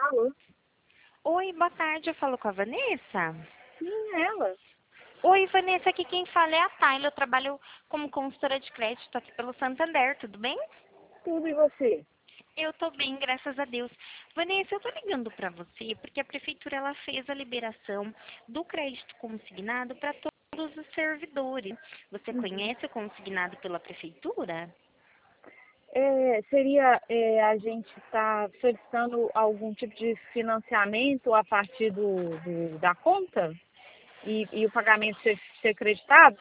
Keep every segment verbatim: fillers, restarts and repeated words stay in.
Alô? Oi, boa tarde, eu falo com a Vanessa. Sim, ela. Oi, Vanessa, aqui quem fala é a Tayla, eu trabalho como consultora de crédito aqui pelo Santander, tudo bem? Tudo e você? Eu tô bem, graças a Deus. Vanessa, eu tô ligando pra você porque a prefeitura ela fez a liberação do crédito consignado para todos os servidores. Você Uhum. conhece o consignado pela prefeitura? É, seria é, a gente estar solicitando algum tipo de financiamento a partir do, do- da conta e, e o pagamento ser, ser creditado?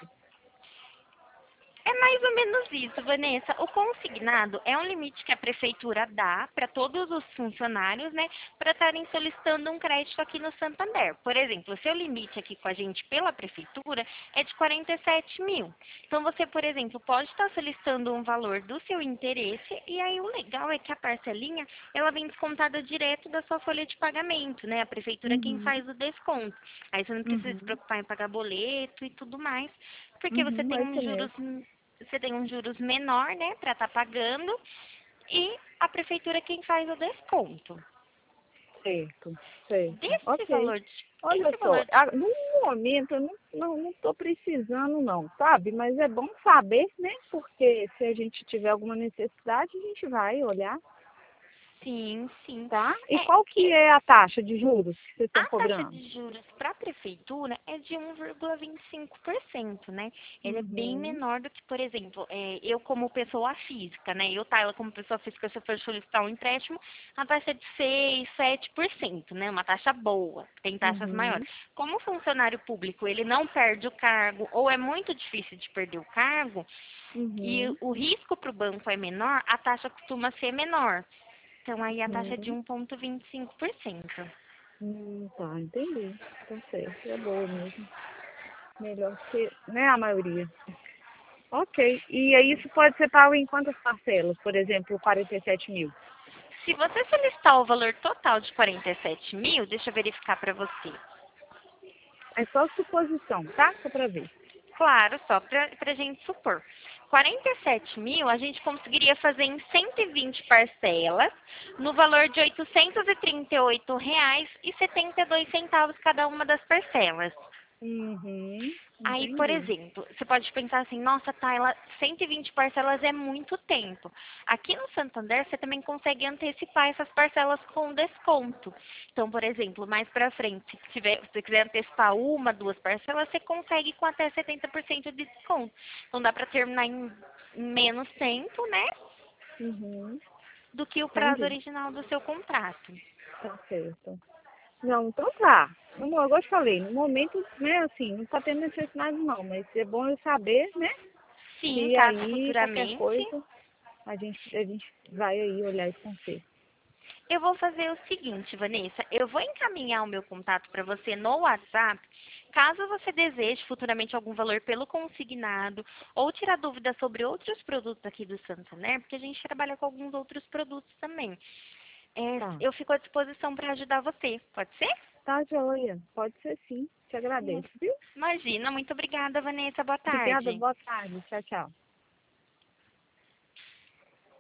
É mais ou menos isso, Vanessa. O consignado é um limite que a prefeitura dá para todos os funcionários, né, para estarem solicitando um crédito aqui no Santander. Por exemplo, o seu limite aqui com a gente pela prefeitura é de quarenta e sete mil. Então, você, por exemplo, pode estar solicitando um valor do seu interesse e aí o legal é que a parcelinha, ela vem descontada direto da sua folha de pagamento, né? A prefeitura é quem Uhum. faz o desconto. Aí você não precisa se Uhum. preocupar em pagar boleto e tudo mais, porque você Uhum, tem é uns isso juros mesmo. você tem um juros menor, né, para estar pagando, e a prefeitura é quem faz o desconto. Certo, certo. Desse Ok. valor, de, Olha esse só, valor, de, a- no momento eu não, não, não tô precisando não, sabe? Mas é bom saber, né? Porque se a gente tiver alguma necessidade, a gente vai olhar. sim, sim. Tá? E É, qual que e é a taxa de juros que vocês estão a taxa cobrando? de juros para a prefeitura é de um vírgula vinte e cinco por cento, né? Ele é bem Uhum, menor do que, por exemplo, é, eu como pessoa física, né? Eu, Tayla, como pessoa física, se eu for solicitar um empréstimo, a taxa é de seis, sete por cento, né? Uma taxa boa, tem taxas maiores. uhum, Como o funcionário público, ele não perde o cargo, ou é muito difícil de perder o cargo, e uhum, o risco para o banco é menor, a taxa costuma ser menor. Então, aí a taxa é de uhum. um vírgula vinte e cinco por cento. Hum, tá, entendi. Tá certo, é boa mesmo. Melhor que, né, a maioria. Ok, e aí isso pode ser pago em quantas parcelas? Por exemplo, quarenta e sete mil. Se você solicitar o valor total de quarenta e sete mil, deixa eu verificar para você. É só suposição, tá? Só pra ver. Claro, só para a gente supor. quarenta e sete mil a gente conseguiria fazer em cento e vinte parcelas, no valor de oitocentos e trinta e oito reais e setenta e dois centavos cada uma das parcelas. Uhum, Aí, por entendi. exemplo, você pode pensar assim, nossa, Tayla, cento e vinte parcelas é muito tempo. Aqui no Santander, você também consegue antecipar essas parcelas com desconto. Então, por exemplo, mais para frente, se tiver, se você quiser antecipar uma, duas parcelas, você consegue com até setenta por cento de desconto. Então, dá para terminar em menos tempo, né, Uhum, do que o prazo entendi. original do seu contrato. Tá certo. Não, então tá. Como eu gosto de falei, no momento, né, assim, não tá tendo necessidade não, mas é bom eu saber, né? Sim, E caso aí, qualquer futuramente. coisa, a gente, a gente vai aí olhar isso com você. Eu vou fazer o seguinte, Vanessa, eu vou encaminhar o meu contato para você no WhatsApp, caso você deseje futuramente algum valor pelo consignado ou tirar dúvidas sobre outros produtos aqui do Santander, porque a gente trabalha com alguns outros produtos também. É, Tá. eu fico à disposição para ajudar você, pode ser? Tá, joia. Pode ser sim. Te agradeço, viu? Imagina, muito obrigada, Vanessa, boa Obrigada, tarde. boa tarde. Tchau, tchau.